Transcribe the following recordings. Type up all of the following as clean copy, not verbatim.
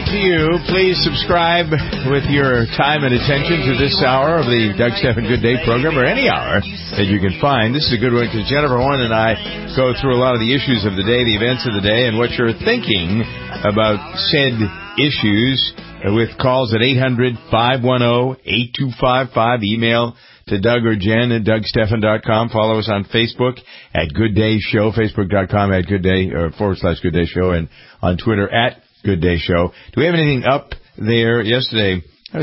to you. Please subscribe with your time and attention to this hour of the Doug Stephan Good Day program, or any hour that you can find. This is a good one because Jennifer Horn and I go through a lot of the issues of the day, the events of the day, and what you're thinking about said issues with calls at 800-510-8255. Email to Doug or Jen at DougStephan.com. Follow us on Facebook at Good Day Show, Facebook.com at Good Day, or /Good Day Show, and on Twitter at Good Day Show. Do we have anything up there? Yesterday, I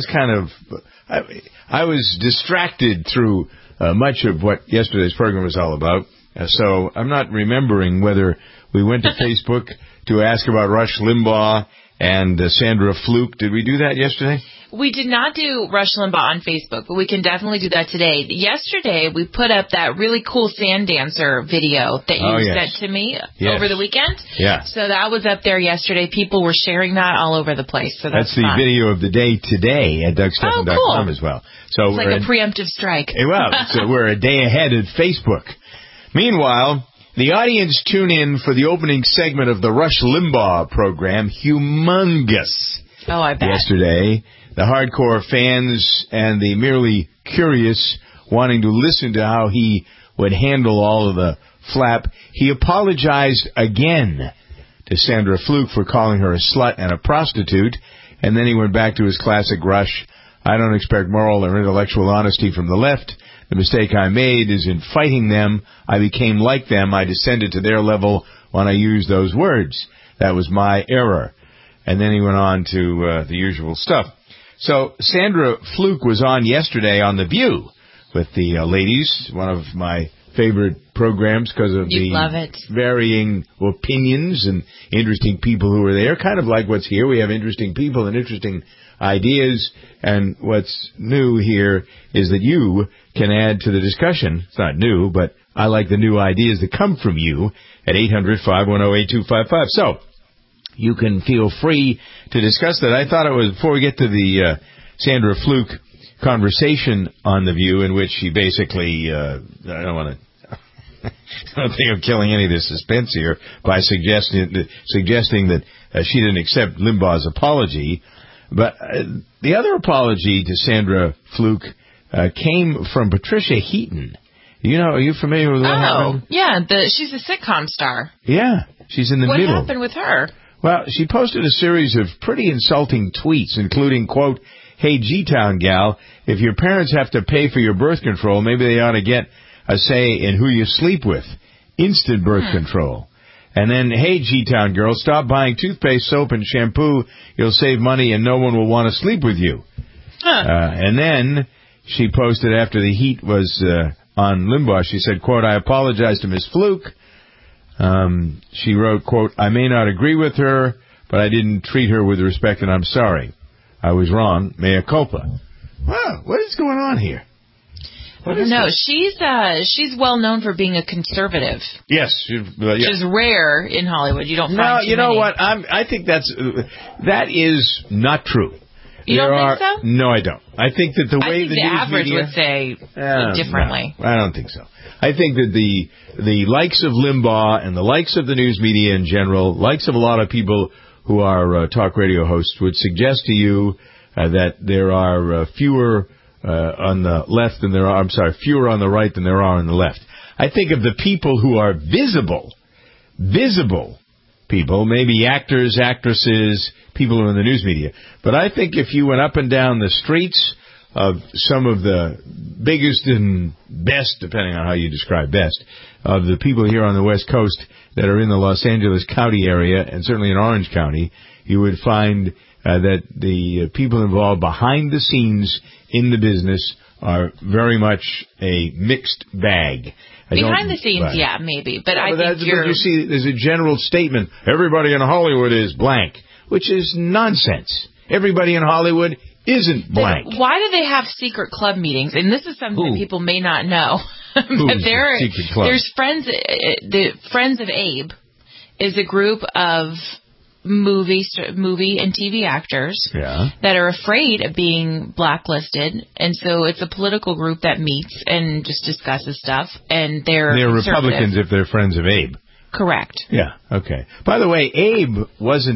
was distracted through much of what yesterday's program was all about. So I'm not remembering whether we went to Facebook to ask about Rush Limbaugh and Sandra Fluke. Did we do that yesterday? We did not do Rush Limbaugh on Facebook, but we can definitely do that today. Yesterday, we put up that really cool sand dancer video that you sent to me over the weekend. Yeah. So that was up there yesterday. People were sharing that all over the place. So that's the fun. Video of the day today at DougStephan.com as well. So it's like a preemptive strike. Well, so we're a day ahead at Facebook. Meanwhile, the audience tune in for the opening segment of the Rush Limbaugh program, humongous. Oh, I bet. Yesterday, the hardcore fans and the merely curious wanting to listen to how he would handle all of the flap. He apologized again to Sandra Fluke for calling her a slut and a prostitute, and then he went back to his classic Rush. I don't expect moral or intellectual honesty from the left. The mistake I made is in fighting them. I became like them. I descended to their level when I used those words. That was my error. And then he went on to the usual stuff. So Sandra Fluke was on yesterday on The View with the ladies, one of my favorite programs because of the varying opinions and interesting people who were there. Kind of like what's here. We have interesting people and interesting ideas, and what's new here is that you can add to the discussion. It's not new, but I like the new ideas that come from you at 800-510-8255. So you can feel free to discuss that. I thought it was, before we get to the Sandra Fluke conversation on The View, in which she basically, I don't think I'm killing any of the suspense here by suggesting that she didn't accept Limbaugh's apology. But the other apology to Sandra Fluke came from Patricia Heaton. Are you familiar with what happened? Oh, yeah, she's a sitcom star. Yeah, she's in the middle. What happened with her? Well, she posted a series of pretty insulting tweets, including, quote, "Hey, G-Town gal, if your parents have to pay for your birth control, maybe they ought to get a say in who you sleep with. Instant birth control." And then, "Hey, G-Town girl, stop buying toothpaste, soap, and shampoo. You'll save money and no one will want to sleep with you." And then she posted after the heat was on Limbaugh, she said, quote, "I apologize to Miss Fluke." She wrote, quote, "I may not agree with her, but I didn't treat her with respect and I'm sorry. I was wrong. Mea culpa." Wow, what is going on here? I don't know. She's well known for being a conservative. Yes, which is rare in Hollywood. You don't find you know many. What? I think that is not true. You don't think so? No, I don't. I think that the way the average media would say differently. No, I don't think so. I think that the likes of Limbaugh and the likes of the news media in general, likes of a lot of people who are talk radio hosts, would suggest to you that there are fewer on the left than there are. Fewer on the right than there are on the left. I think of the people who are visible people, maybe actors, actresses, people who are in the news media. But I think if you went up and down the streets of some of the biggest and best, depending on how you describe best, of the people here on the West Coast that are in the Los Angeles County area, and certainly in Orange County, you would find that the people involved behind the scenes in the business are very much a mixed bag. Behind the scenes, yeah, maybe. But I think you see, there's a general statement, everybody in Hollywood is blank, which is nonsense. Everybody in Hollywood isn't blank. Why do they have secret club meetings? And this is something that people may not know. But there's Friends. The Friends of Abe is a group of movie and TV actors that are afraid of being blacklisted, and so it's a political group that meets and just discusses stuff. And they're Republicans if they're Friends of Abe. Correct. Yeah. Okay. By the way, Abe wasn't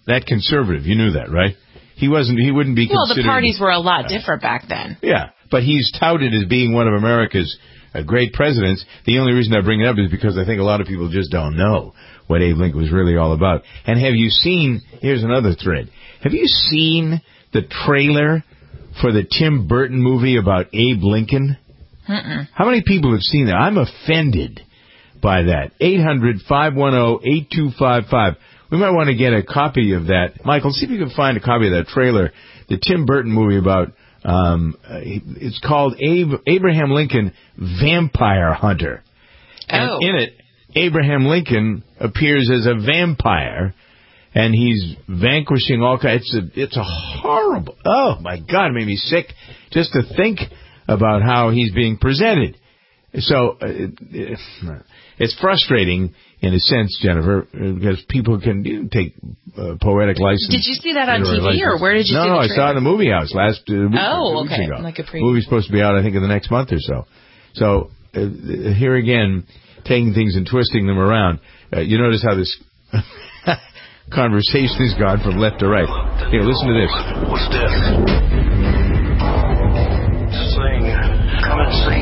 that conservative. You knew that, right? He wouldn't be considered... Well, the parties were a lot different back then. Yeah, but he's touted as being one of America's great presidents. The only reason I bring it up is because I think a lot of people just don't know what Abe Lincoln was really all about. And have you seen... Here's another thread. Have you seen the trailer for the Tim Burton movie about Abe Lincoln? Mm-mm. How many people have seen that? I'm offended by that. 800-510-8255. We might want to get a copy of that. Michael, see if you can find a copy of that trailer. The Tim Burton movie about, it's called Abraham Lincoln Vampire Hunter. And in it, Abraham Lincoln appears as a vampire, and he's vanquishing all kinds. It's a horrible, oh my God, it made me sick just to think about how he's being presented. So, it's frustrating in a sense, Jennifer, because people can take poetic license. Did you see that on TV, or where did you see it? No, I saw it in the movie house last week ago. Like a preview. The movie's supposed to be out, I think, in the next month or so. So, here again, taking things and twisting them around. You notice how this conversation has gone from left to right. Here, listen to this. What's this? Sing. Come and sing.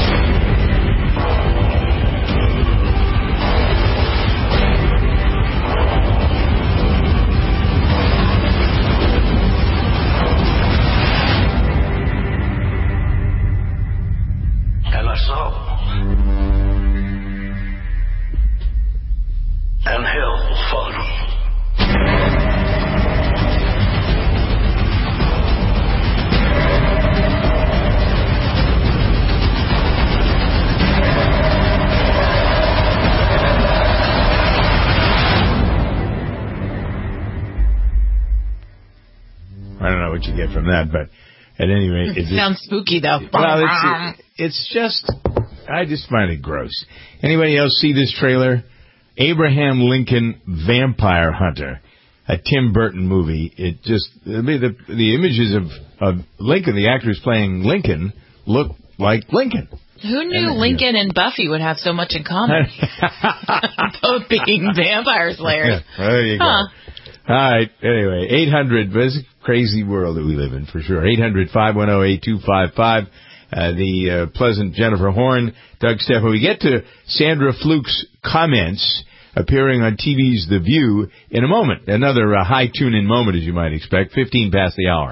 And hell followed. I don't know what you get from that, but at any rate... It sounds spooky, though. Well, it's just... I just find it gross. Anybody else see this trailer? Abraham Lincoln Vampire Hunter, a Tim Burton movie. It just... The images of Lincoln, the actors playing Lincoln, look like Lincoln. Who knew Lincoln and Buffy would have so much in common? Both being vampire slayers. Yeah, there you go. All right. Anyway, 800. This is a crazy world that we live in, for sure. 800-510-8255. The pleasant Jennifer Horn, Doug Stephan. We get to Sandra Fluke's comments appearing on TV's The View in a moment. Another high tune-in moment, as you might expect. 15 past the hour.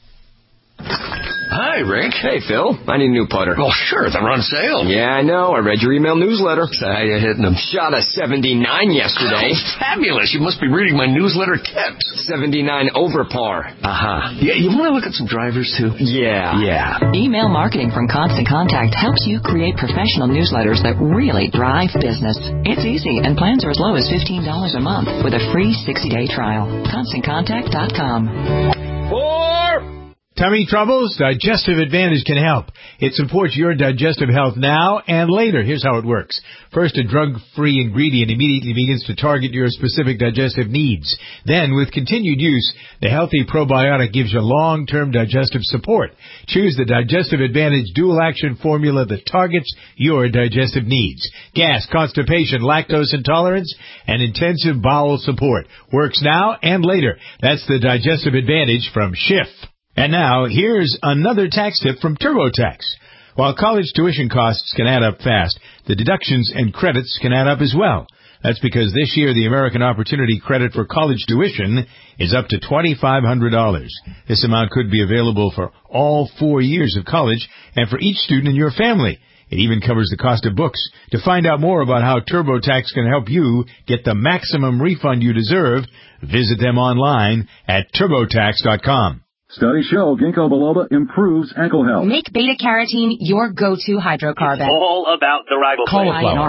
Hi, Rick. Hey, Phil. I need a new putter. Well, sure. They're on sale. Yeah, I know. I read your email newsletter. So how you hitting them? Shot a 79 yesterday. Oh, fabulous. You must be reading my newsletter tips. 79 over par. Uh-huh. Yeah, you want to look at some drivers, too? Yeah. Email marketing from Constant Contact helps you create professional newsletters that really drive business. It's easy, and plans are as low as $15 a month with a free 60-day trial. ConstantContact.com. Tummy troubles? Digestive Advantage can help. It supports your digestive health now and later. Here's how it works. First, a drug-free ingredient immediately begins to target your specific digestive needs. Then, with continued use, the healthy probiotic gives you long-term digestive support. Choose the Digestive Advantage dual-action formula that targets your digestive needs. Gas, constipation, lactose intolerance, and intensive bowel support. Works now and later. That's the Digestive Advantage from Schiff. And now, here's another tax tip from TurboTax. While college tuition costs can add up fast, the deductions and credits can add up as well. That's because this year the American Opportunity Credit for college tuition is up to $2,500. This amount could be available for all 4 years of college and for each student in your family. It even covers the cost of books. To find out more about how TurboTax can help you get the maximum refund you deserve, visit them online at TurboTax.com. Studies show ginkgo biloba improves ankle health. Make beta-carotene your go-to hydrocarbon. It's all about the riboflavin.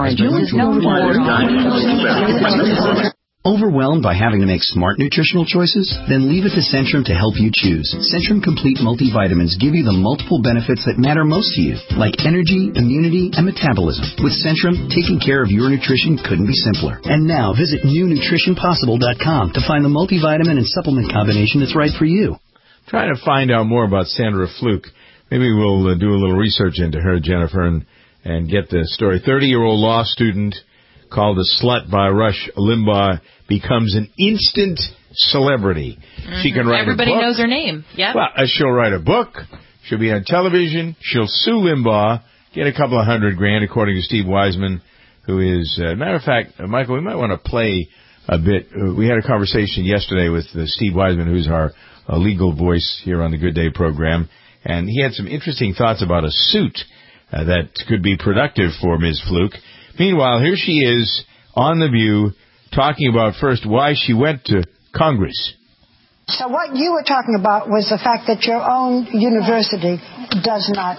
Overwhelmed by having to make smart nutritional choices? Then leave it to Centrum to help you choose. Centrum Complete Multivitamins give you the multiple benefits that matter most to you, like energy, immunity, and metabolism. With Centrum, taking care of your nutrition couldn't be simpler. And now visit newnutritionpossible.com to find the multivitamin and supplement combination that's right for you. Trying to find out more about Sandra Fluke. Maybe we'll do a little research into her, Jennifer, and get the story. 30-year-old law student called a slut by Rush Limbaugh becomes an instant celebrity. She can write Everybody a book. knows her name. Yeah. Well, she'll write a book. She'll be on television. She'll sue Limbaugh, get a couple of $100,000, according to Steve Wiseman, who is, matter of fact, Michael, we might want to play a bit. We had a conversation yesterday with Steve Wiseman, who's our legal voice here on the Good Day program, and he had some interesting thoughts about a suit that could be productive for Ms. Fluke. Meanwhile, here she is on The View talking about first why she went to Congress. So what you were talking about was the fact that your own university does not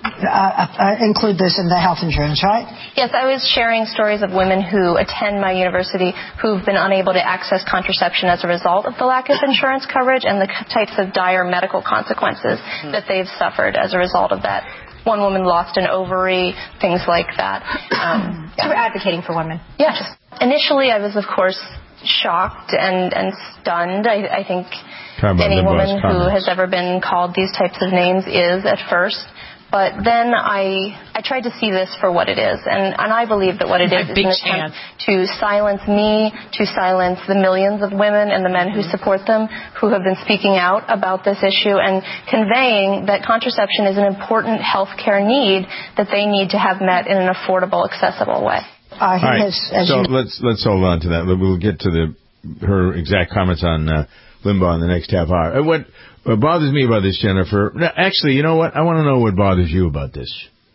include this in the health insurance, right? Yes, I was sharing stories of women who attend my university who've been unable to access contraception as a result of the lack of insurance coverage and the types of dire medical consequences that they've suffered as a result of that. One woman lost an ovary, things like that. So we're advocating for women. Yes. Initially, I was, of course, shocked and stunned. I think any woman who has ever been called these types of names is at first. But then I tried to see this for what it is. And I believe that what it is an attempt to silence me, to silence the millions of women and the men who support them who have been speaking out about this issue and conveying that contraception is an important health care need that they need to have met in an affordable, accessible way. All right. So let's hold on to that. We'll get to her exact comments on Limbaugh in the next half hour. What bothers me about this, Jennifer? Actually, you know what? I want to know what bothers you about this.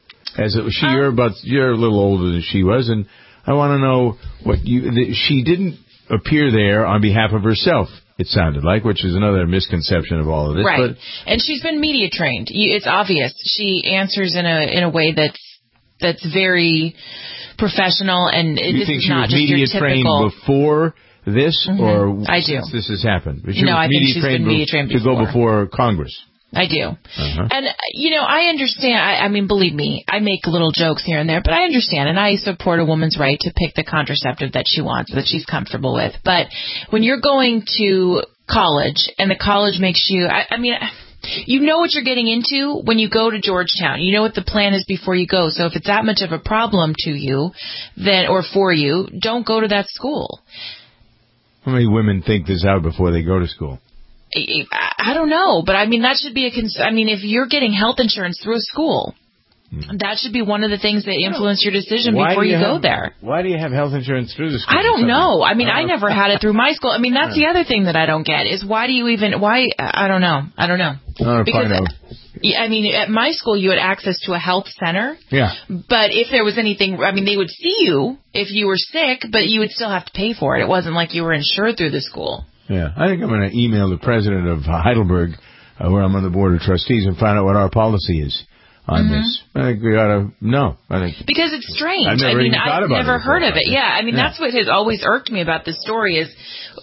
You're a little older than she was, and I want to know what she didn't appear there on behalf of herself. It sounded like, which is another misconception of all of this. Right. And she's been media trained. It's obvious. She answers in a way that's very professional, and you this think is she not was just media your typical. Trained before this, or I do. Since this has happened? But I think she's been media trained to go before Congress. I do. And, I understand. I mean, believe me, I make little jokes here and there, but I understand, and I support a woman's right to pick the contraceptive that she wants, that she's comfortable with. But when you're going to college, and the college makes you, you know what you're getting into when you go to Georgetown. You know what the plan is before you go. So if it's that much of a problem to you, or for you, don't go to that school. How many women think this out before they go to school? I don't know, but that should be if you're getting health insurance through a school, that should be one of the things that influence your decision before you go there. Why do you have health insurance through the school? I don't know. I never had it through my school. That's the other thing that I don't get is why I don't know. Because at my school you had access to a health center. Yeah. But if there was anything, they would see you if you were sick, but you would still have to pay for it. It wasn't like you were insured through the school. Yeah. I think I'm going to email the president of Heidelberg, where I'm on the board of trustees, and find out what our policy is on this. I think we ought to know. Because it's strange. I've never heard of it. Yeah, that's what has always irked me about this story is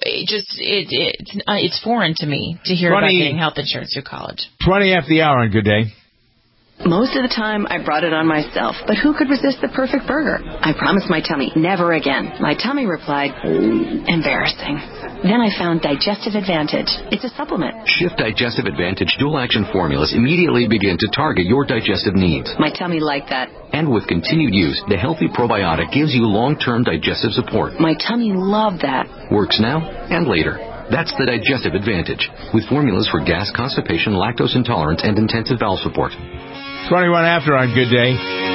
it's foreign to me to hear about getting health insurance through college. 20 after the hour on Good Day. Most of the time, I brought it on myself, but who could resist the perfect burger? I promised my tummy, never again. My tummy replied, embarrassing. Then I found Digestive Advantage. It's a supplement. Shift Digestive Advantage dual action formulas immediately begin to target your digestive needs. My tummy liked that. And with continued use, the healthy probiotic gives you long-term digestive support. My tummy loved that. Works now and later. That's the Digestive Advantage, with formulas for gas, constipation, lactose intolerance, and intensive bowel support. 21 after on Good Day.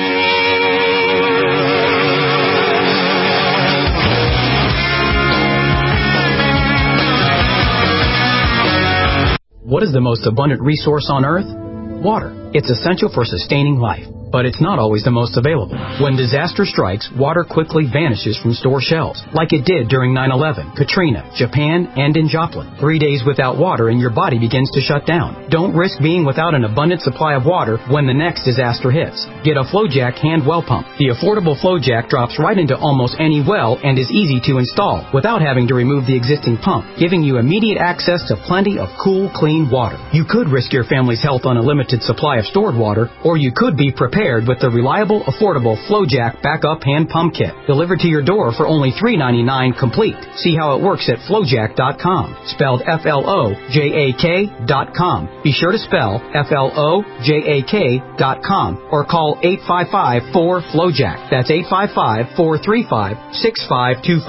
What is the most abundant resource on Earth? Water. It's essential for sustaining life, but it's not always the most available. When disaster strikes, water quickly vanishes from store shelves, like it did during 9/11, Katrina, Japan, and in Joplin. 3 days without water and your body begins to shut down. Don't risk being without an abundant supply of water when the next disaster hits. Get a FlowJack hand well pump. The affordable FlowJack drops right into almost any well and is easy to install without having to remove the existing pump, giving you immediate access to plenty of cool, clean water. You could risk your family's health on a limited supply of stored water, or you could be prepared with the reliable, affordable FlowJack Backup Hand Pump Kit, delivered to your door for only $3.99 complete. See how it works at FlowJack.com, spelled FLOJAK.com. Be sure to spell FLOJAK.com or call 855-4-FLOWJack. That's 855-435-6525.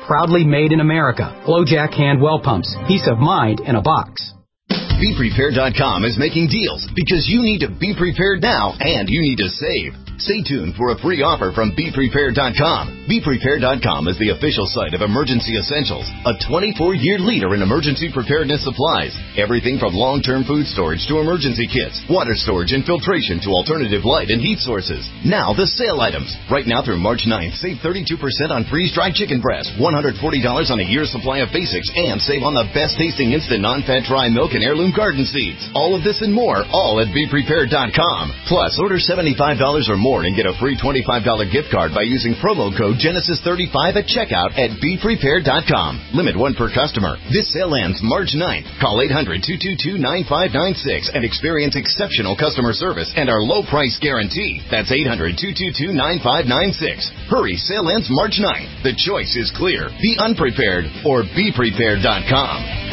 Proudly made in America. FlowJack hand well pumps. Peace of mind in a box. BePrepared.com is making deals because you need to be prepared now and you need to save. Stay tuned for a free offer from BePrepared.com. BePrepared.com is the official site of Emergency Essentials, a 24-year leader in emergency preparedness supplies. Everything from long-term food storage to emergency kits, water storage and filtration to alternative light and heat sources. Now the sale items. Right now through March 9th, save 32% on freeze-dried chicken breast, $140 on a year's supply of basics, and save on the best-tasting instant non-fat dry milk and heirloom garden seeds. All of this and more, all at BePrepared.com. Plus, order $75 or more and get a free $25 gift card by using promo code Genesis35 at checkout at BePrepared.com. Limit 1 per customer. This sale ends March 9th. Call 800-222-9596 and experience exceptional customer service and our low price guarantee. That's 800-222-9596. Hurry, sale ends March 9th. The choice is clear. Be unprepared or BePrepared.com.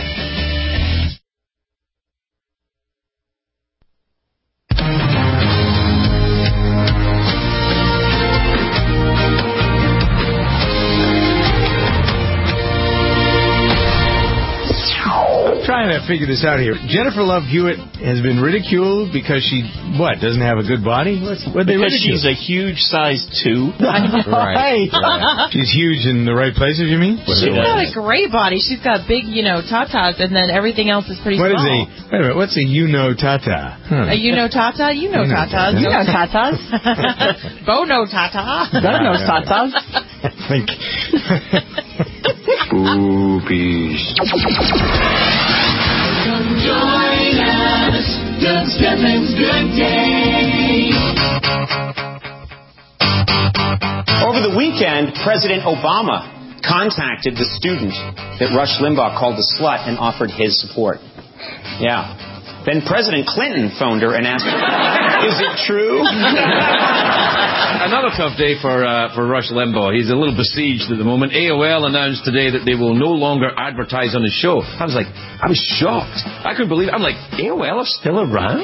Trying to figure this out here. Jennifer Love Hewitt has been ridiculed because she, doesn't have a good body? What they ridicule? She's a huge size 2. Right. She's huge in the right places, you mean? She's got a great body. She's got big, tatas, and then everything else is pretty small. Wait a minute, what's a tata? A tata? You know tatas. You know tatas. Bo no tata. Bo no tatas. I think. Boobies. Come join us, Doug Steffens Good Day. Over the weekend, President Obama contacted the student that Rush Limbaugh called a slut and offered his support. Yeah. Then President Clinton phoned her and asked, is it true? Another tough day for Rush Limbaugh. He's a little besieged at the moment. AOL announced today that they will no longer advertise on his show. I was shocked. I couldn't believe it. I'm like, AOL is still around?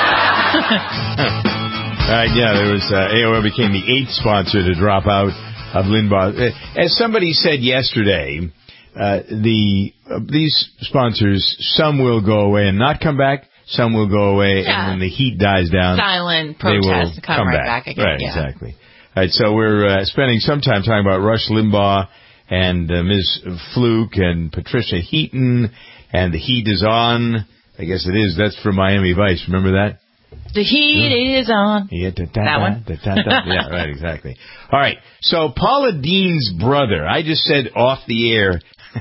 There was AOL became the 8th sponsor to drop out of Limbaugh. As somebody said yesterday, these sponsors, some will go away and not come back, some will go away, and when the heat dies down, silent protest, come right back again. Right, exactly. All right, so we're spending some time talking about Rush Limbaugh and Ms. Fluke and Patricia Heaton, and the heat is on. I guess it is. That's from Miami Vice. Remember that? The heat is on. That one? Yeah, right, exactly. All right, so Paula Dean's brother, I just said off the air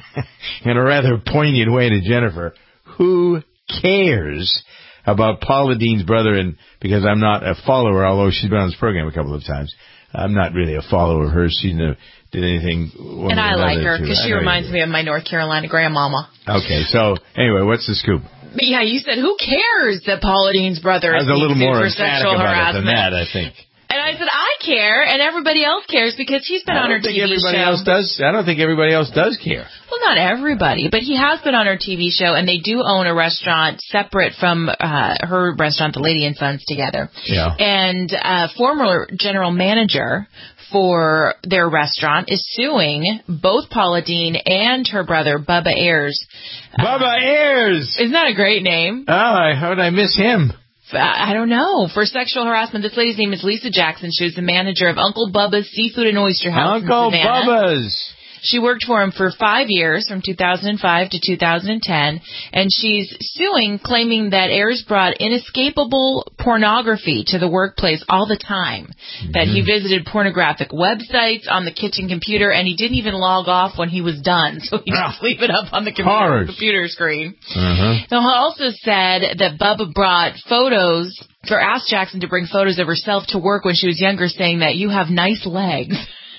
in a rather poignant way to Jennifer, who cares about Paula Dean's brother? And because I'm not a follower, although she's been on this program a couple of times, I'm not really a follower of hers. She never did anything. And I like her because she reminds me of my North Carolina grandmama. Okay, so anyway, what's the scoop? But yeah, you said, who cares that Paula Dean's brother is being sued for sexual harassment? Than that, I think. And I said, I care, and everybody else cares because he's been on her TV show. I don't think everybody else does care. Well, not everybody, but he has been on her TV show, and they do own a restaurant separate from her restaurant, the Lady and Sons, together. Yeah. And former general manager for their restaurant is suing both Paula Dean and her brother, Bubba Ayers. Bubba Ayers! Isn't that a great name? Oh, how did I miss him? I don't know. For sexual harassment, this lady's name is Lisa Jackson. She was the manager of Uncle Bubba's Seafood and Oyster House Uncle in Savannah. Bubba's. She worked for him for 5 years, from 2005 to 2010, and she's suing, claiming that Ayers brought inescapable pornography to the workplace all the time, that he visited pornographic websites on the kitchen computer, and he didn't even log off when he was done, so he'd just leave it up on the computer screen. He also said that Bubba brought photos, or asked Jackson to bring photos of herself to work when she was younger, saying that you have nice legs.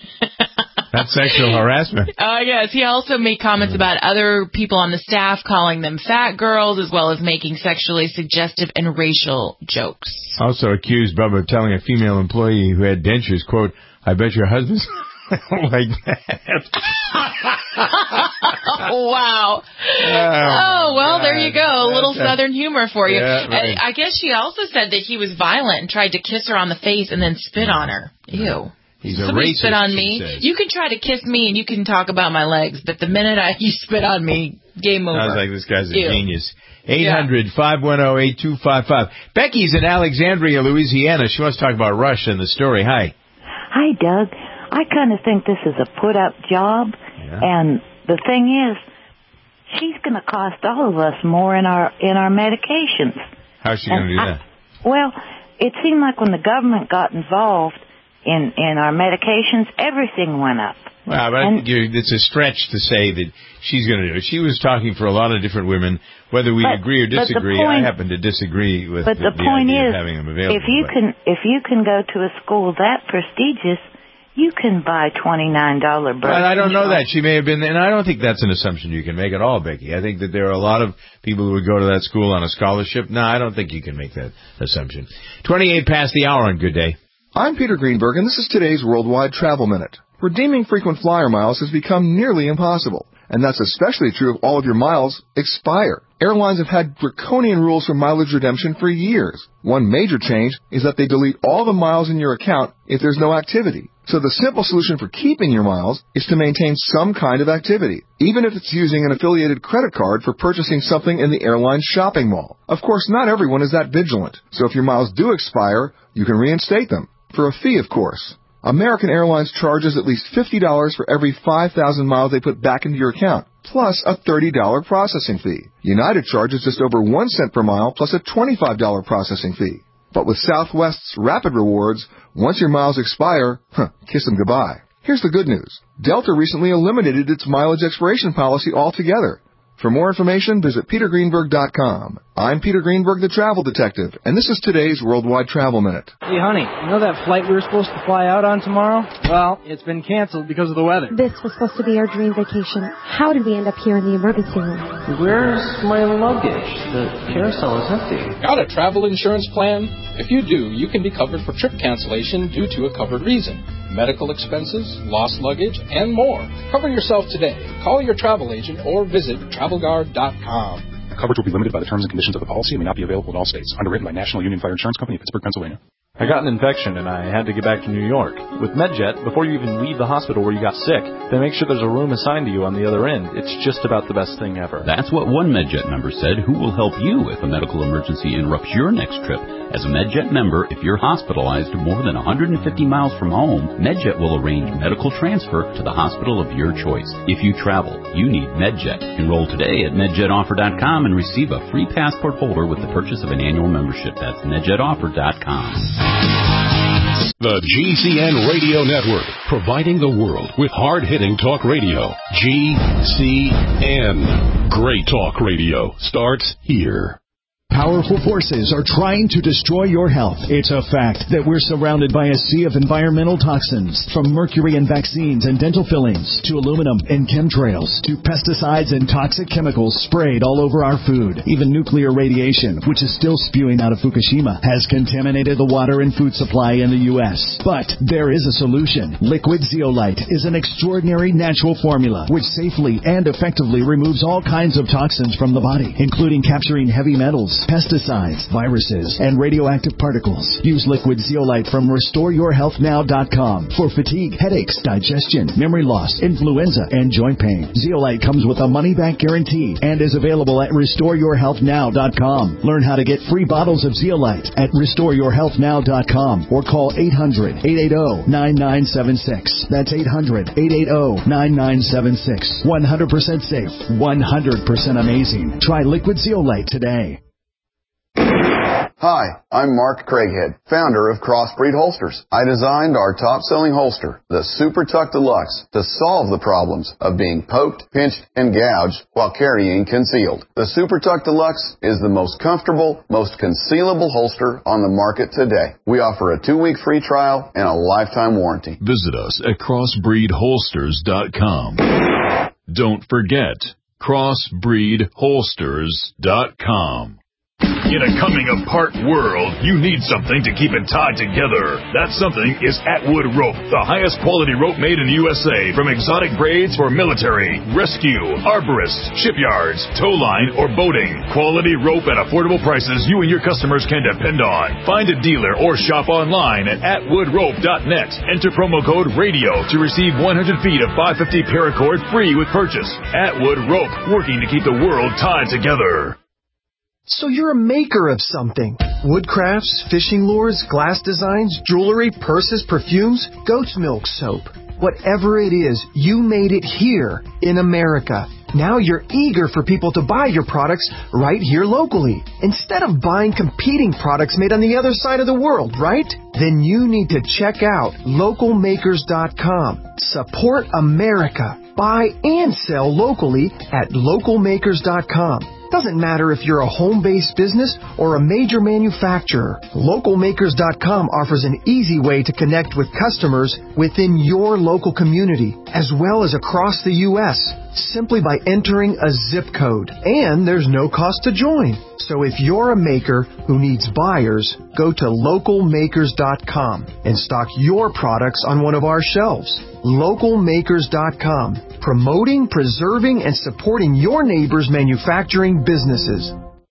That's sexual harassment. Yes. He also made comments about other people on the staff, calling them fat girls, as well as making sexually suggestive and racial jokes. Also accused Bubba of telling a female employee who had dentures, quote, I bet your husband's like that. Wow. There you go. A little Southern humor for you. Yeah, right. I guess she also said that he was violent and tried to kiss her on the face and then spit on her. Ew. He's a somebody racist, spit on me. You can try to kiss me and you can talk about my legs, but the minute you spit on me, game over. I was like, this guy's a genius. 800-510-8255. Becky's in Alexandria, Louisiana. She wants to talk about Rush and the story. Hi. Hi, Doug. I kind of think this is a put-up job, and the thing is, she's going to cost all of us more in our medications. How's she going to do that? Well, it seemed like when the government got involved in our medications, everything went up. Well, but I think it's a stretch to say that she's going to do it. She was talking for a lot of different women, whether we agree or disagree. I happen to disagree with the point idea of having them available. If you can go to a school that prestigious, you can buy $29 birth. But I don't know that. She may have been, and I don't think that's an assumption you can make at all, Becky. I think that there are a lot of people who would go to that school on a scholarship. No, I don't think you can make that assumption. 28 past the hour on Good Day. I'm Peter Greenberg, and this is today's Worldwide Travel Minute. Redeeming frequent flyer miles has become nearly impossible, and that's especially true if all of your miles expire. Airlines have had draconian rules for mileage redemption for years. One major change is that they delete all the miles in your account if there's no activity. So the simple solution for keeping your miles is to maintain some kind of activity, even if it's using an affiliated credit card for purchasing something in the airline's shopping mall. Of course, not everyone is that vigilant, so if your miles do expire, you can reinstate them, for a fee, of course. American Airlines charges at least $50 for every 5,000 miles they put back into your account, plus a $30 processing fee. United charges just over 1 cent per mile, plus a $25 processing fee. But with Southwest's Rapid Rewards, once your miles expire, kiss them goodbye. Here's the good news. Delta recently eliminated its mileage expiration policy altogether. For more information, visit petergreenberg.com. I'm Peter Greenberg, the travel detective, and this is today's Worldwide Travel Minute. Hey, honey, you know that flight we were supposed to fly out on tomorrow? Well, it's been canceled because of the weather. This was supposed to be our dream vacation. How did we end up here in the emergency room? Where's my luggage? The carousel is empty. Got a travel insurance plan? If you do, you can be covered for trip cancellation due to a covered reason. Medical expenses, lost luggage, and more. Cover yourself today. Call your travel agent or visit TravelGuard.com. Coverage will be limited by the terms and conditions of the policy and may not be available in all states. Underwritten by National Union Fire Insurance Company of Pittsburgh, Pennsylvania. I got an infection and I had to get back to New York. With MedJet, before you even leave the hospital where you got sick, they make sure there's a room assigned to you on the other end. It's just about the best thing ever. That's what one MedJet member said, who will help you if a medical emergency interrupts your next trip. As a MedJet member, if you're hospitalized more than 150 miles from home, MedJet will arrange medical transfer to the hospital of your choice. If you travel, you need MedJet. Enroll today at MedJetOffer.com and receive a free passport holder with the purchase of an annual membership. That's MedJetOffer.com. The GCN Radio Network, providing the world with hard-hitting talk radio. GCN. Great talk radio starts here. Powerful forces are trying to destroy your health. It's a fact that we're surrounded by a sea of environmental toxins, from mercury in vaccines and dental fillings, to aluminum in chemtrails, to pesticides and toxic chemicals sprayed all over our food. Even nuclear radiation, which is still spewing out of Fukushima, has contaminated the water and food supply in the U.S. But there is a solution. Liquid Zeolite is an extraordinary natural formula which safely and effectively removes all kinds of toxins from the body, including capturing heavy metals, pesticides, viruses, and radioactive particles. Use Liquid Zeolite from RestoreYourHealthNow.com for fatigue, headaches, digestion, memory loss, influenza, and joint pain. Zeolite comes with a money-back guarantee and is available at RestoreYourHealthNow.com. Learn how to get free bottles of Zeolite at RestoreYourHealthNow.com or call 800-880-9976. That's 800-880-9976. 100% safe, 100% amazing. Try Liquid Zeolite today. Hi, I'm Mark Craighead, founder of Crossbreed Holsters. I designed our top-selling holster, the Super Tuck Deluxe, to solve the problems of being poked, pinched, and gouged while carrying concealed. The Super Tuck Deluxe is the most comfortable, most concealable holster on the market today. We offer a 2-week free trial and a lifetime warranty. Visit us at crossbreedholsters.com. Don't forget, crossbreedholsters.com. In a coming-apart world, you need something to keep it tied together. That something is Atwood Rope, the highest quality rope made in the USA, from exotic braids for military, rescue, arborists, shipyards, tow line, or boating. Quality rope at affordable prices you and your customers can depend on. Find a dealer or shop online at atwoodrope.net. Enter promo code RADIO to receive 100 feet of 550 paracord free with purchase. Atwood Rope, working to keep the world tied together. So you're a maker of something. Wood crafts, fishing lures, glass designs, jewelry, purses, perfumes, goat's milk soap. Whatever it is, you made it here in America. Now you're eager for people to buy your products right here locally, instead of buying competing products made on the other side of the world, right? Then you need to check out localmakers.com. Support America. Buy and sell locally at localmakers.com. Doesn't matter if you're a home-based business or a major manufacturer. Localmakers.com offers an easy way to connect with customers within your local community, as well as across the U.S., simply by entering a zip code. And there's no cost to join. So if you're a maker who needs buyers, go to localmakers.com and stock your products on one of our shelves. Localmakers.com, promoting, preserving, and supporting your neighbors' manufacturing businesses.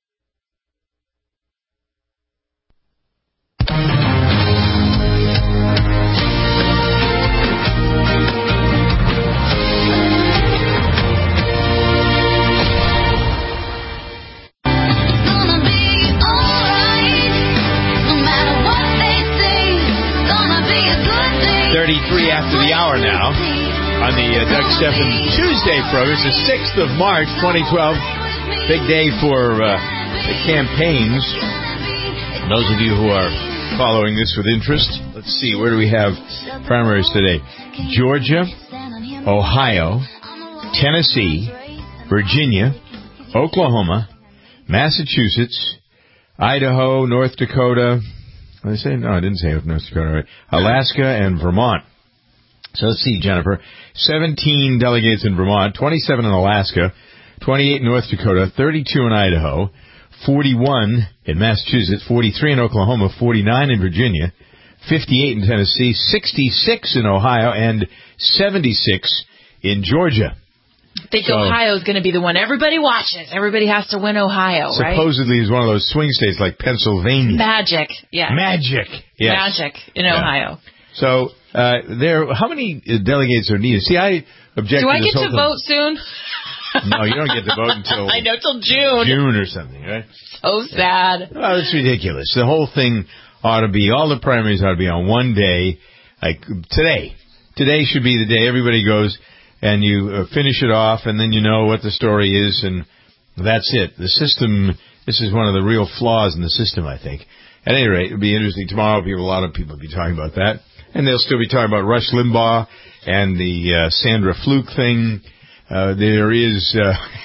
After the hour now on the Doug Stephan Tuesday program. It's the 6th of March, 2012. Big day for the campaigns. Those of you who are following this with interest, let's see, where do we have primaries today? Georgia, Ohio, Tennessee, Virginia, Oklahoma, Massachusetts, Idaho, North Dakota. Did I say? No, I didn't say North Dakota, right? Alaska and Vermont. So let's see, Jennifer. 17 delegates in Vermont, 27 in Alaska, 28 in North Dakota, 32 in Idaho, 41 in Massachusetts, 43 in Oklahoma, 49 in Virginia, 58 in Tennessee, 66 in Ohio, and 76 in Georgia. I think Ohio is going to be the one everybody watches. Everybody has to win Ohio, right? Supposedly is one of those swing states like Pennsylvania. Magic, yes. Magic, yes. Magic in Ohio. So, how many delegates are needed? See, I object to this. Do I get to vote soon? No, you don't get to vote until... I know, till June. June or something, right? So sad. Well, it's ridiculous. The whole thing ought to be, all the primaries ought to be on one day, like today. Today should be the day everybody goes and you finish it off, and then you know what the story is, and that's it. The system, this is one of the real flaws in the system, I think. At any rate, it'll be interesting. Tomorrow, a lot of people will be talking about that. And they'll still be talking about Rush Limbaugh and the Sandra Fluke thing. There is,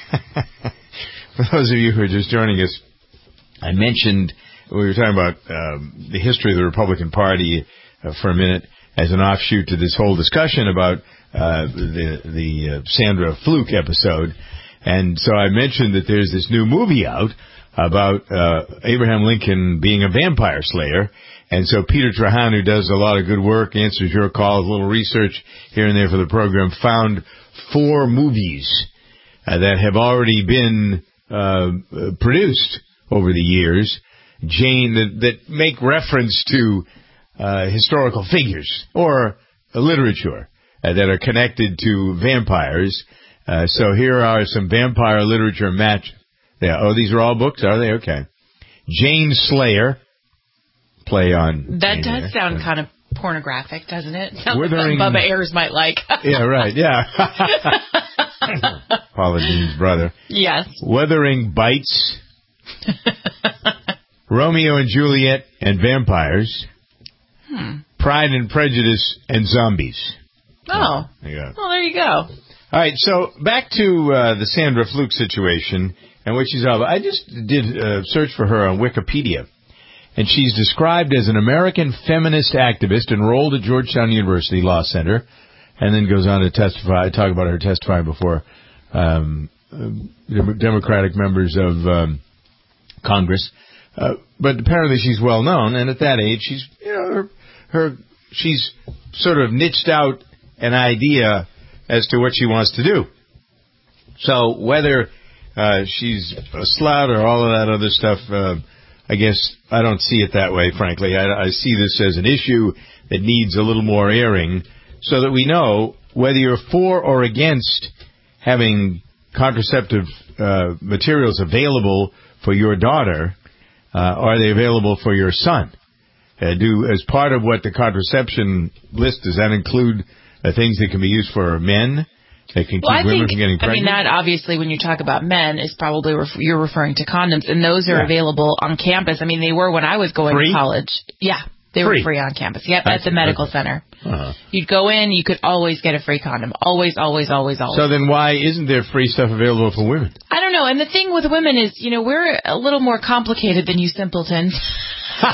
for those of you who are just joining us, I mentioned, we were talking about the history of the Republican Party for a minute as an offshoot to this whole discussion about the Sandra Fluke episode. And so I mentioned that there's this new movie out about Abraham Lincoln being a vampire slayer. And so Peter Trahan, who does a lot of good work, answers your calls, a little research here and there for the program, found 4 movies that have already been produced over the years, that make reference to historical figures or literature that are connected to vampires. So here are some vampire literature match. Yeah. Oh, these are all books, are they? Okay. Jane Slayer. Play on. That does sound kind of pornographic, doesn't it? Sounds like something Bubba Ayers might like. Yeah, right. Yeah. Paula Dean's brother. Yes. Wuthering Bites. Romeo and Juliet and Vampires. Pride and Prejudice and Zombies. Oh. Well, there you go. All right, so back to the Sandra Fluke situation and what she's all about. I just did a search for her on Wikipedia. And she's described as an American feminist activist enrolled at Georgetown University Law Center, and then goes on to talk about her testifying before Democratic members of Congress. But apparently she's well known, and at that age, she's she's sort of niched out an idea as to what she wants to do. So whether she's a slut or all of that other stuff, I guess I don't see it that way, frankly. I see this as an issue that needs a little more airing so that we know whether you're for or against having contraceptive materials available for your daughter. Are they available for your son? As part of what the contraception list, does that include things that can be used for men? That can keep women from getting pregnant? That obviously, when you talk about men, is probably you're referring to condoms, and those are available on campus. I mean, they were when I was going to college. Yeah, they were free on campus. Yep, at the medical center. Uh-huh. You'd go in, you could always get a free condom. Always, always, always, always. So then why isn't there free stuff available for women? I don't know. And the thing with women is, we're a little more complicated than you simpletons. But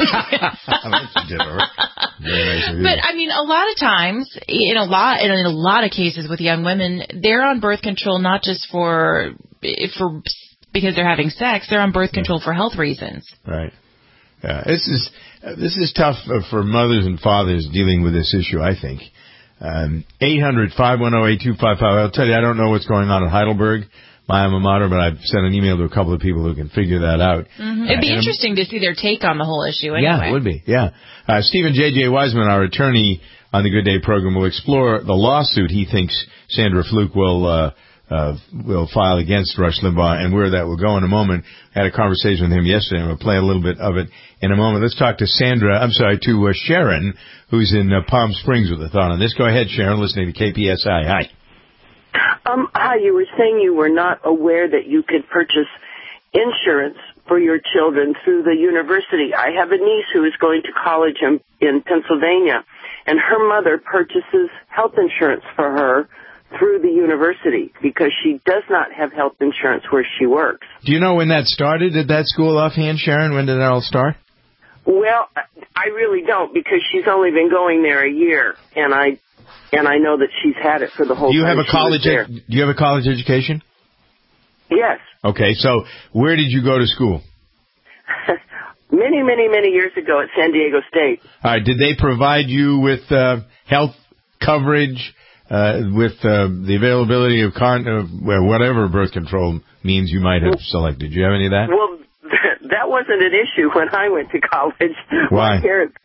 I mean, a lot of times, in a lot of cases with young women, they're on birth control not just because they're having sex. They're on birth control for health reasons. Right. This is tough for mothers and fathers dealing with this issue, I think. 800-510-8255. I'll tell you, I don't know what's going on in Heidelberg, my alma mater, but I've sent an email to a couple of people who can figure that out. Mm-hmm. It'd be interesting to see their take on the whole issue anyway. Yeah, it would be, yeah. Stephen J.J. Wiseman, our attorney on the Good Day program, will explore the lawsuit he thinks Sandra Fluke will file against Rush Limbaugh, and where that will go in a moment. I had a conversation with him yesterday, and we'll play a little bit of it in a moment. Let's talk to Sharon, who's in Palm Springs with a thought on this. Go ahead, Sharon, listening to KPSI. Hi. Hi, you were saying you were not aware that you could purchase insurance for your children through the university. I have a niece who is going to college in Pennsylvania, and her mother purchases health insurance for her through the university because she does not have health insurance where she works. Do you know when that started at that school offhand, Sharon? When did that all start? Well, I really don't because she's only been going there a year, and I know that she's had it for the whole time. Do you have a college education? Yes. Okay, so where did you go to school? Many, many, many years ago at San Diego State. All right, did they provide you with health coverage? With the availability of whatever birth control means you might have selected. Do you have any of that? Well, that wasn't an issue when I went to college. Why?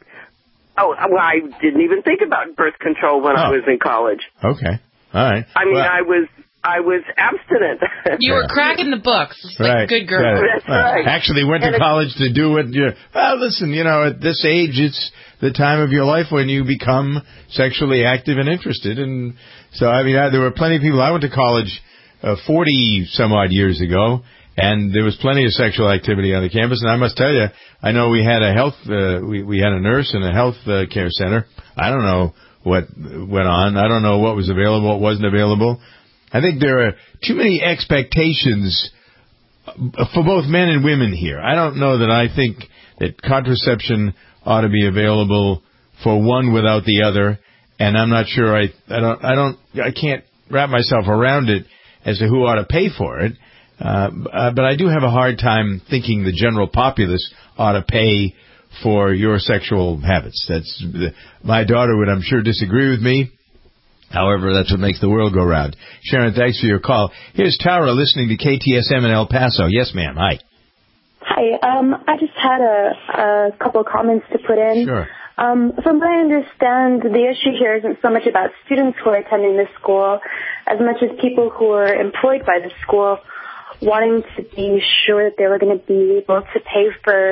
I didn't even think about birth control when I was in college. Okay. All right. I mean, I was abstinent. You were cracking the books. Like good girl. Right. That's right. Actually went to college to do what you... Well, listen, at this age, it's the time of your life when you become sexually active and interested. And so, I mean, there were plenty of people... I went to college 40-some-odd years ago, and there was plenty of sexual activity on the campus. And I must tell you, I know we had a we had a nurse in a health care center. I don't know what went on. I don't know what was available, what wasn't available. I think there are too many expectations for both men and women here. I don't know that I think that contraception ought to be available for one without the other, and I'm not sure I can't wrap myself around it as to who ought to pay for it. But I do have a hard time thinking the general populace ought to pay for your sexual habits. My daughter would, I'm sure, disagree with me. However, that's what makes the world go round. Sharon, thanks for your call. Here's Tara listening to KTSM in El Paso. Yes, ma'am. Hi. Hi. I just had a couple of comments to put in. Sure. From what I understand, the issue here isn't so much about students who are attending the school as much as people who are employed by the school wanting to be sure that they were going to be able to pay for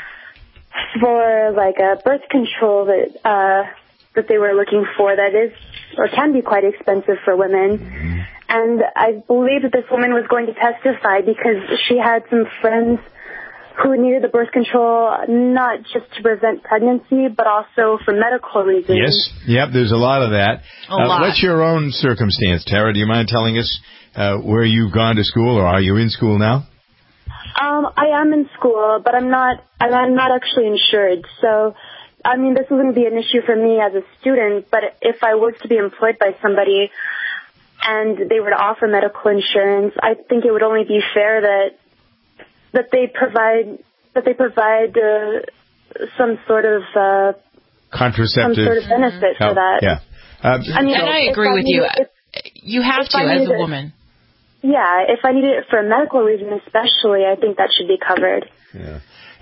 like a birth control that they were looking for that is or can be quite expensive for women. And I believe that this woman was going to testify because she had some friends who needed the birth control not just to prevent pregnancy, but also for medical reasons. Yes. Yep, there's a lot of that. What's your own circumstance, Tara? Do you mind telling us where you've gone to school, or are you in school now? I am in school, but I'm not actually insured. So, I mean, this wouldn't be an issue for me as a student, but if I was to be employed by somebody and they were to offer medical insurance, I think it would only be fair that they provide that they provide some sort of contraceptive, some sort of benefit for that. Yeah. I mean, and I agree with you. You have to as a woman. Yeah, if I need it for a medical reason especially, I think that should be covered. Yeah.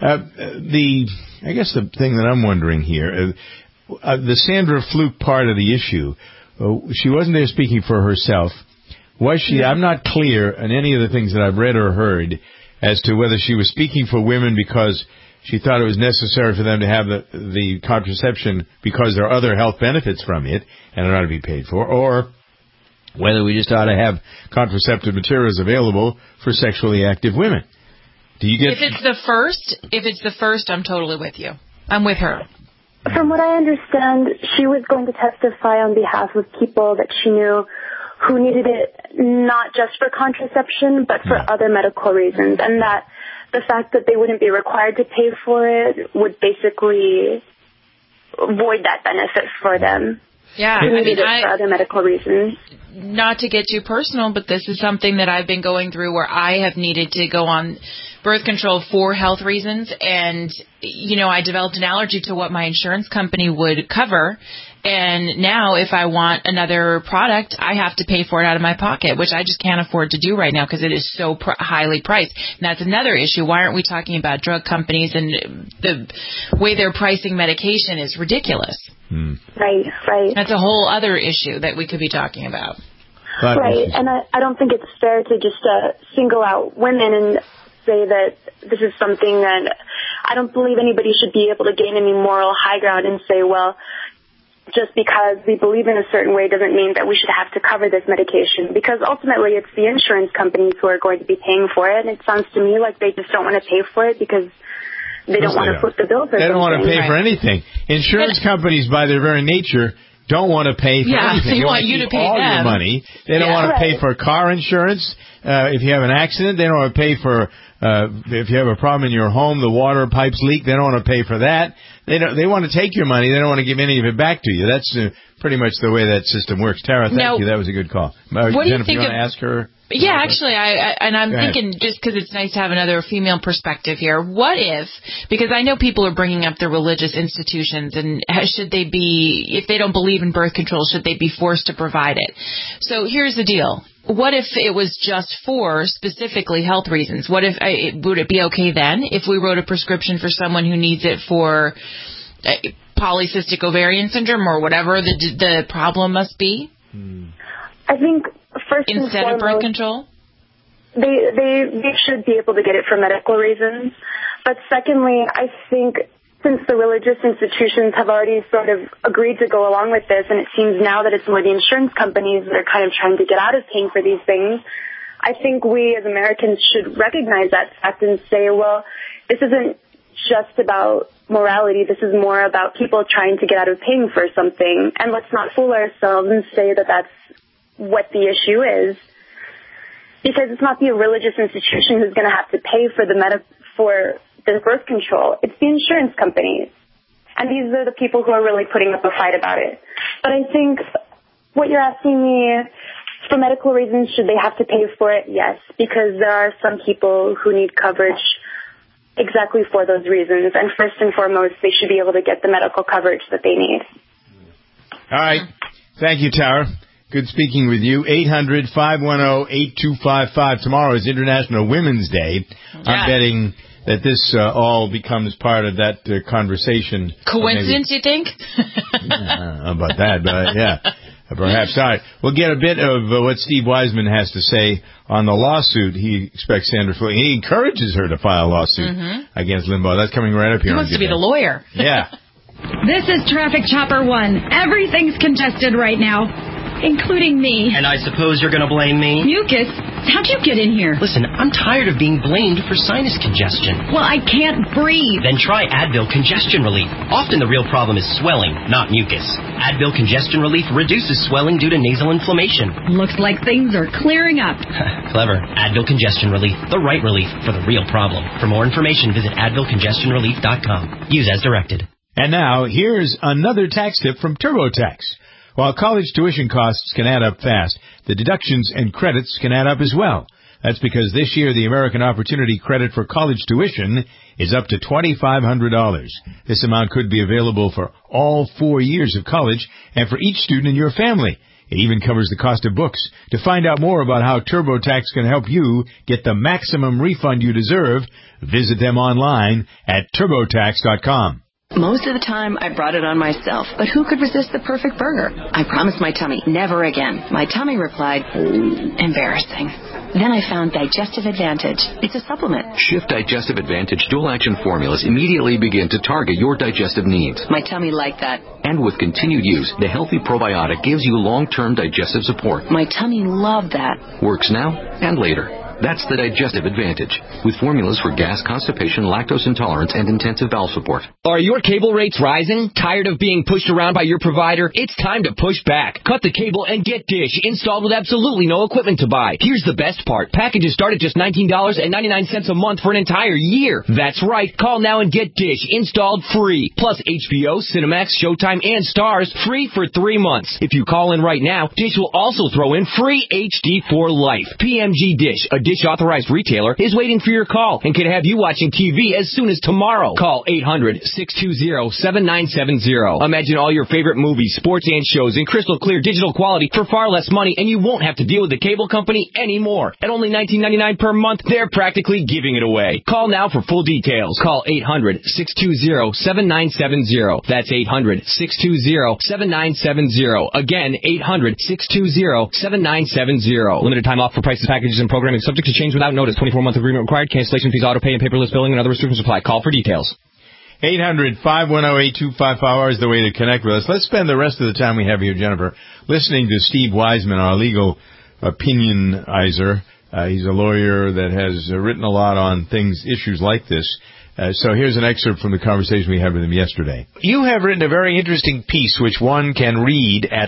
I guess the thing that I'm wondering here, the Sandra Fluke part of the issue, she wasn't there speaking for herself. Was she? Yeah. I'm not clear on any of the things that I've read or heard as to whether she was speaking for women because she thought it was necessary for them to have the contraception because there are other health benefits from it and it ought to be paid for, or whether we just ought to have contraceptive materials available for sexually active women. Do you get? If it's the first, I'm totally with you. I'm with her. From what I understand, she was going to testify on behalf of people that she knew who needed it not just for contraception, but for other medical reasons, and that the fact that they wouldn't be required to pay for it would basically void that benefit for them. Yeah, who needed it for other medical reasons. Not to get too personal, but this is something that I've been going through where I have needed to go on birth control for health reasons, and, you know, I developed an allergy to what my insurance company would cover, and now if I want another product, I have to pay for it out of my pocket, which I just can't afford to do right now because it is so highly priced. And that's another issue. Why aren't we talking about drug companies and the way they're pricing medication is ridiculous. Right. That's a whole other issue that we could be talking about. Right, and I don't think it's fair to just single out women and say that this is something that I don't believe anybody should be able to gain any moral high ground and say, well, just because we believe in a certain way doesn't mean that we should have to cover this medication, because ultimately it's the insurance companies who are going to be paying for it, and it sounds to me like they just don't want to pay for it because they don't want to foot the bill for They don't want to pay right. for anything. Insurance companies, by their very nature, don't want to pay for anything. They want you to pay all them. Your money. They don't want to pay for car insurance. If you have an accident, they don't want to pay for. If you have a problem in your home, the water pipes leak. They don't want to pay for that. They want to take your money. They don't want to give any of it back to you. That's pretty much the way that system works. Tara, thank you. That was a good call. What Jennifer, do you think you want to ask her? Yeah, actually, I'm thinking just because it's nice to have another female perspective here. What if, because I know people are bringing up the religious institutions, and should they be, if they don't believe in birth control, should they be forced to provide it? So here's the deal. What if it was just for specifically health reasons? What if, would it be okay then if we wrote a prescription for someone who needs it for polycystic ovarian syndrome or whatever the problem must be? I think first instead and of birth control, they should be able to get it for medical reasons. But secondly, I think since the religious institutions have already sort of agreed to go along with this, and it seems now that it's more the insurance companies that are kind of trying to get out of paying for these things, I think we as Americans should recognize that fact and say, well, this isn't just about morality. This is more about people trying to get out of paying for something. And let's not fool ourselves and say that that's what the issue is, because it's not the religious institution who's going to have to pay for for the birth control. It's the insurance companies, and these are the people who are really putting up a fight about it. But I think what you're asking me, for medical reasons, should they have to pay for it? Yes, because there are some people who need coverage exactly for those reasons, and first and foremost, they should be able to get the medical coverage that they need. All right. Thank you, Tara. Good speaking with you. 800-510-8255. Tomorrow is International Women's Day. Yeah. I'm betting that this all becomes part of that conversation. Coincidence, you think? About that, but yeah, perhaps. All right. We'll get a bit of what Steve Wiseman has to say on the lawsuit. He expects Sandra Fluke. He encourages her to file a lawsuit against Limbaugh. That's coming right up here. He wants to be the lawyer. Yeah. This is Traffic Chopper 1. Everything's congested right now, including me. And I suppose you're going to blame me? Mucus? How'd you get in here? Listen, I'm tired of being blamed for sinus congestion. Well, I can't breathe. Then try Advil Congestion Relief. Often the real problem is swelling, not mucus. Advil Congestion Relief reduces swelling due to nasal inflammation. Looks like things are clearing up. Clever. Advil Congestion Relief. The right relief for the real problem. For more information, visit AdvilCongestionRelief.com. Use as directed. And now, here's another tax tip from TurboTax. While college tuition costs can add up fast, the deductions and credits can add up as well. That's because this year the American Opportunity Credit for college tuition is up to $2,500. This amount could be available for all 4 years of college and for each student in your family. It even covers the cost of books. To find out more about how TurboTax can help you get the maximum refund you deserve, visit them online at TurboTax.com. Most of the time, I brought it on myself, but who could resist the perfect burger? I promised my tummy, never again. My tummy replied, embarrassing. Then I found Digestive Advantage. It's a supplement. Shift Digestive Advantage Dual Action Formulas immediately begin to target your digestive needs. My tummy liked that. And with continued use, the Healthy Probiotic gives you long-term digestive support. My tummy loved that. Works now and later. That's the Digestive Advantage, with formulas for gas, constipation, lactose intolerance, and intensive bowel support. Are your cable rates rising? Tired of being pushed around by your provider? It's time to push back. Cut the cable and get Dish installed with absolutely no equipment to buy. Here's the best part. Packages start at just $19.99 a month for an entire year. That's right. Call now and get Dish installed free. Plus HBO, Cinemax, Showtime, and Stars free for 3 months. If you call in right now, Dish will also throw in free HD for life. PMG Dish, a Dish authorized retailer, is waiting for your call and can have you watching TV as soon as tomorrow. Call 800-620-7970. Imagine all your favorite movies, sports, and shows in crystal clear digital quality for far less money, and you won't have to deal with the cable company anymore. At only $19.99 per month, they're practically giving it away. Call now for full details. Call 800-620-7970. That's 800-620-7970. Again, 800-620-7970. Limited time offer. Prices, packages, and programming subject to change without notice. 24-month agreement required. Cancellation fees, auto pay, and paperless billing and other restrictions apply. Call for details. 800-510-8255 is the way to connect with us. Let's spend the rest of the time we have here, Jennifer, listening to Steve Wiseman, our legal opinionizer. He's a lawyer that has written a lot on issues like this. So here's an excerpt from the conversation we had with him yesterday. You have written a very interesting piece, which one can read at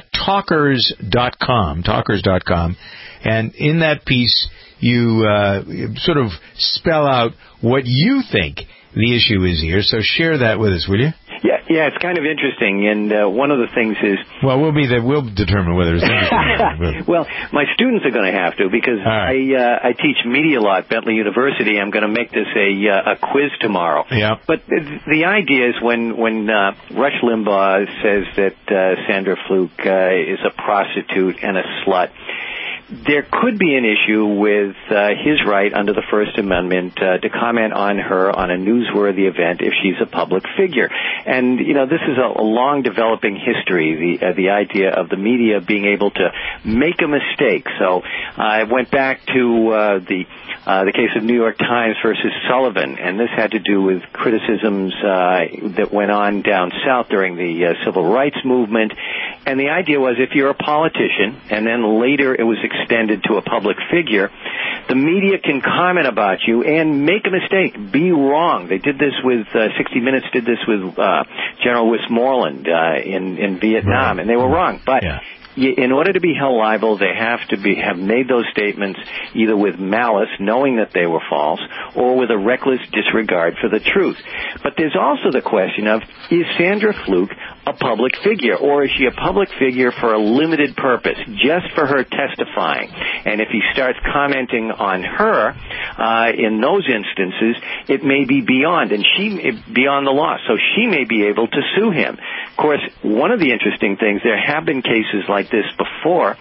talkers.com, and in that piece, you sort of spell out what you think the issue is here. So share that with us, will you? Yeah, it's kind of interesting, and one of the things is... Well, we'll determine whether it's interesting. Well, my students are going to have to, because I teach media law at Bentley University. I'm going to make this a quiz tomorrow. Yeah. But the idea is when Rush Limbaugh says that Sandra Fluke is a prostitute and a slut, there could be an issue with his right under the First Amendment to comment on her on a newsworthy event if she's a public figure. And, this is a long developing history, the idea of the media being able to make a mistake. So I went back to the case of New York Times versus Sullivan, and this had to do with criticisms that went on down south during the civil rights movement. And the idea was if you're a politician, and then later it was extended to a public figure, the media can comment about you and make a mistake, be wrong. They did this with 60 Minutes did this with General Westmoreland in Vietnam, and they were wrong. But in order to be held liable, they have made those statements either with malice, knowing that they were false, or with a reckless disregard for the truth. But there's also the question of, is Sandra Fluke a public figure, or is she a public figure for a limited purpose, just for her testifying? And if he starts commenting on her in those instances, it may be beyond the law, so she may be able to sue him. Of course, one of the interesting things, there have been cases like this before,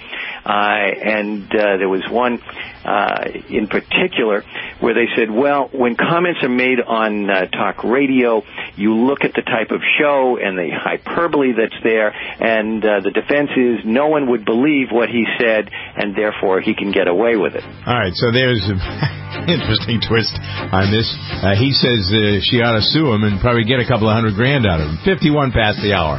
and there was one in particular where they said, well, when comments are made on talk radio, you look at the type of show and the hyperbole that's there, and the defense is no one would believe what he said, and therefore he can get away with it. All right, so there's an interesting twist on this. He says she ought to sue him and probably get a couple of $100,000 out of him. 51 past the hour.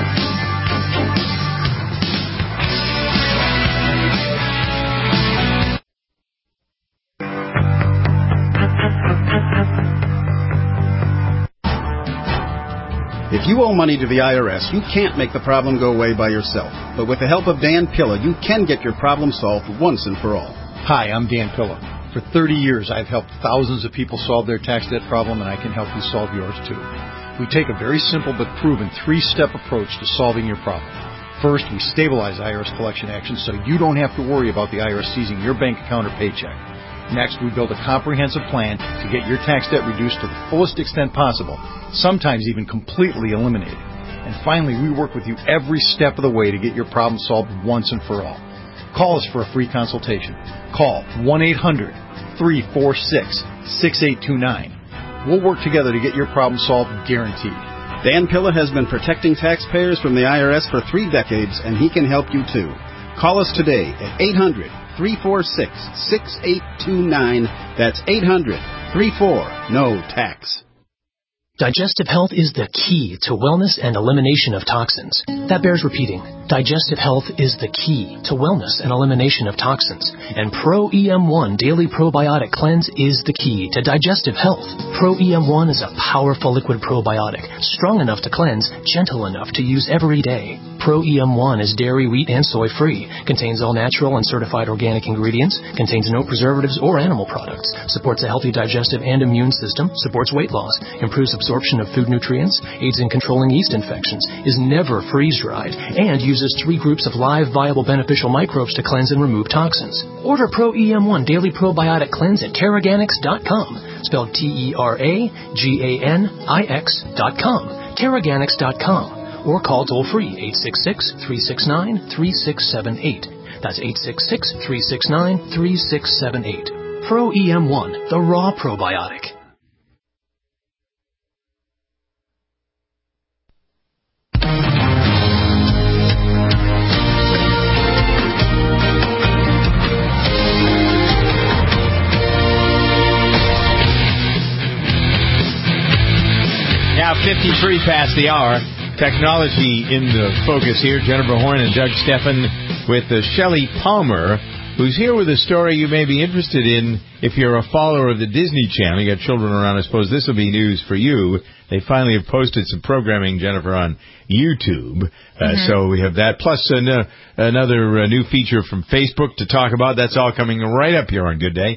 If you owe money to the IRS, you can't make the problem go away by yourself. But with the help of Dan Pilla, you can get your problem solved once and for all. Hi, I'm Dan Pilla. For 30 years, I've helped thousands of people solve their tax debt problem, and I can help you solve yours too. We take a very simple but proven 3-step approach to solving your problem. First, we stabilize IRS collection actions so you don't have to worry about the IRS seizing your bank account or paycheck. Next, we build a comprehensive plan to get your tax debt reduced to the fullest extent possible, sometimes even completely eliminated. And finally, we work with you every step of the way to get your problem solved once and for all. Call us for a free consultation. Call 1-800-346-6829. We'll work together to get your problem solved, guaranteed. Dan Pilla has been protecting taxpayers from the IRS for 3 decades, and he can help you too. Call us today at 800-346-6829. That's 800-34-NO-TAX. Digestive health is the key to wellness and elimination of toxins. That bears repeating. Digestive health is the key to wellness and elimination of toxins. And Pro EM1 Daily Probiotic Cleanse is the key to digestive health. Pro EM1 is a powerful liquid probiotic, strong enough to cleanse, gentle enough to use every day. Pro EM1 is dairy, wheat, and soy-free, contains all natural and certified organic ingredients, contains no preservatives or animal products, supports a healthy digestive and immune system, supports weight loss, improves absorption of food nutrients, aids in controlling yeast infections, is never freeze-dried, and uses 3 groups of live, viable, beneficial microbes to cleanse and remove toxins. Order Pro EM1 Daily Probiotic Cleanse at Teraganix.com, spelled TERAGANIX.com, Teraganix.com. Or call toll-free 866-369-3678. That's 866-369-3678. Pro EM1, the raw probiotic. Now 53 past the hour. Technology in the focus here. Jennifer Horn and Doug Stephan with Shelley Palmer, who's here with a story you may be interested in if you're a follower of the Disney Channel. You got children around. I suppose this will be news for you. They finally have posted some programming, Jennifer, on YouTube. So we have that. Plus another new feature from Facebook to talk about. That's all coming right up here on Good Day.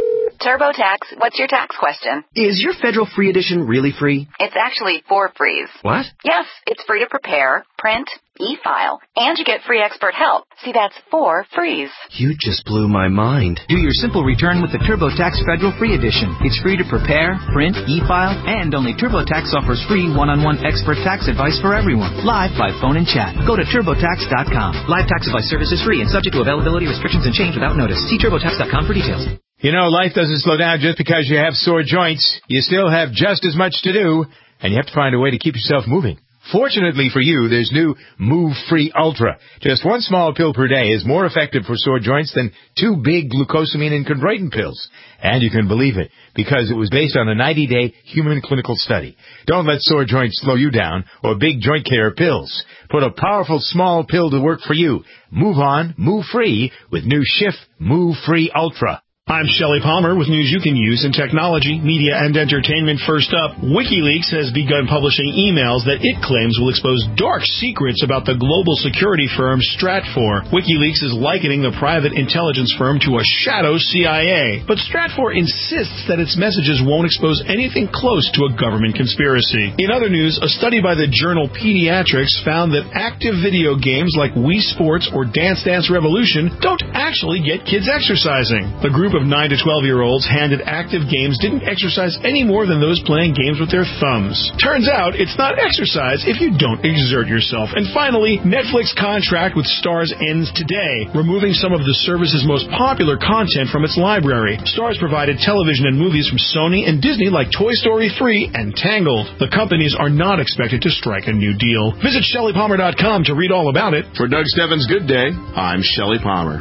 TurboTax, what's your tax question? Is your federal free edition really free? It's actually 4 frees. What? Yes, it's free to prepare, print, e-file, and you get free expert help. See, that's 4 frees. You just blew my mind. Do your simple return with the TurboTax Federal Free Edition. It's free to prepare, print, e-file, and only TurboTax offers free one-on-one expert tax advice for everyone, live by phone and chat. Go to TurboTax.com. Live tax advice service is free and subject to availability restrictions and change without notice. See TurboTax.com for details. You know, life doesn't slow down just because you have sore joints. You still have just as much to do, and you have to find a way to keep yourself moving. Fortunately for you, there's new Move Free Ultra. Just 1 small pill per day is more effective for sore joints than 2 big glucosamine and chondroitin pills. And you can believe it, because it was based on a 90-day human clinical study. Don't let sore joints slow you down or big joint care pills. Put a powerful small pill to work for you. Move on, move free with new Schiff Move Free Ultra. I'm Shelley Palmer with news you can use in technology, media, and entertainment. First up, WikiLeaks has begun publishing emails that it claims will expose dark secrets about the global security firm Stratfor. WikiLeaks is likening the private intelligence firm to a shadow CIA, but Stratfor insists that its messages won't expose anything close to a government conspiracy. In other news, a study by the journal Pediatrics found that active video games like Wii Sports or Dance Dance Revolution don't actually get kids exercising. The group of 9 to 12-year-olds handed active games didn't exercise any more than those playing games with their thumbs. Turns out it's not exercise if you don't exert yourself. And finally, Netflix contract with Starz ends today, removing some of the service's most popular content from its library. Starz provided television and movies from Sony and Disney like Toy Story 3 and Tangled. The companies are not expected to strike a new deal. Visit ShelleyPalmer.com to read all about it. For Doug Stephan's Good Day, I'm Shelley Palmer.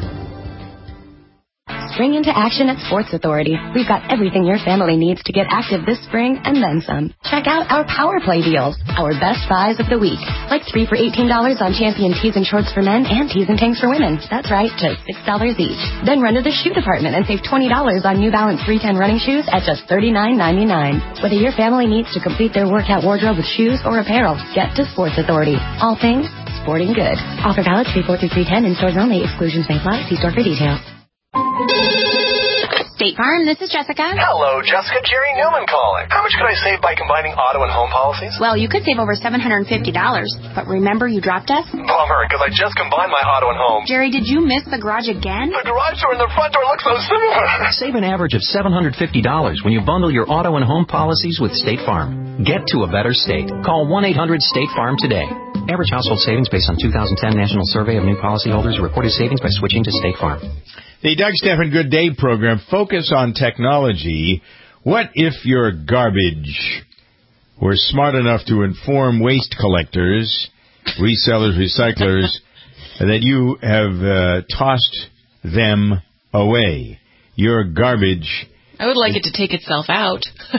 Spring into action at Sports Authority. We've got everything your family needs to get active this spring and then some. Check out our Power Play deals, our best buys of the week. Like 3 for $18 on Champion tees and shorts for men and tees and tanks for women. That's right, just $6 each. Then run to the shoe department and save $20 on New Balance 310 running shoes at just $39.99. Whether your family needs to complete their workout wardrobe with shoes or apparel, get to Sports Authority. All things sporting good. Offer valid 3/4 through 3/10 in stores only. Exclusions may apply. See store for details. State Farm, this is Jessica. Hello, Jessica. Jerry Newman calling. How much could I save by combining auto and home policies? Well, you could save over $750. But remember you dropped us? Bummer, because I just combined my auto and home. Jerry, did you miss the garage again? The garage door and the front door look so similar. Save an average of $750 when you bundle your auto and home policies with State Farm. Get to a better state. Call 1-800-STATE-FARM today. Average household savings based on 2010 National Survey of New Policyholders. Reported savings by switching to State Farm. The Doug Stephan Good Day program, focus on technology. What if your garbage were smart enough to inform waste collectors, resellers, recyclers, that you have tossed them away? Your garbage. I would like it to take itself out.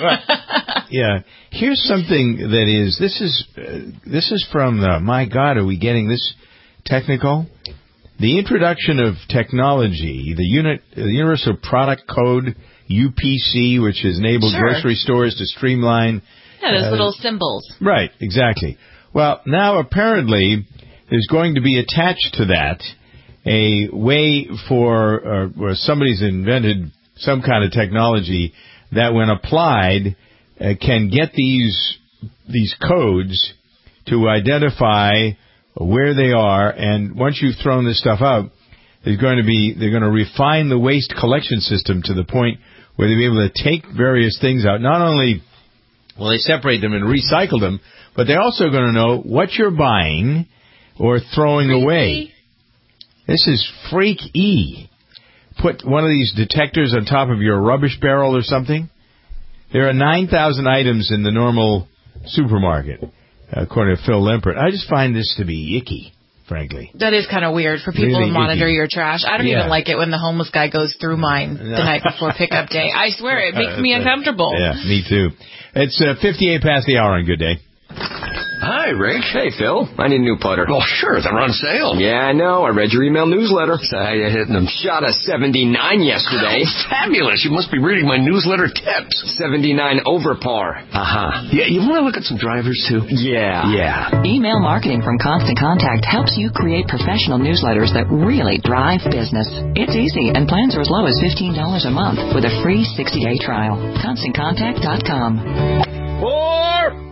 Yeah. Here's something that is, this is from the, my God, are we getting this technical? The introduction of technology, the Universal Product Code, UPC, which has enabled grocery stores to streamline. Yeah, those little symbols. Right, exactly. Well, now apparently there's going to be attached to that a way for, where somebody's invented some kind of technology that when applied can get these codes to identify where they are, and once you've thrown this stuff out, they're going to refine the waste collection system to the point where they'll be able to take various things out. Not only will they separate them and recycle them, but they're also going to know what you're buying or throwing away. This is freak-y. Put one of these detectors on top of your rubbish barrel or something. There are 9,000 items in the normal supermarket, according to Phil Lempert. I just find this to be icky, frankly. That is kind of weird for people to monitor your trash. I don't even like it when the homeless guy goes through mine the night before pickup day. I swear, it makes me uncomfortable. Yeah, me too. It's 58 past the hour on Good Day. Hi, Rick. Hey, Phil. I need a new putter. Oh, sure. They're on sale. Yeah, I know. I read your email newsletter. I hit them. Shot a 79 yesterday. Oh, fabulous. You must be reading my newsletter tips. 79 over par. Uh-huh. Yeah, you want to look at some drivers, too? Yeah. Email marketing from Constant Contact helps you create professional newsletters that really drive business. It's easy, and plans are as low as $15 a month with a free 60-day trial. ConstantContact.com.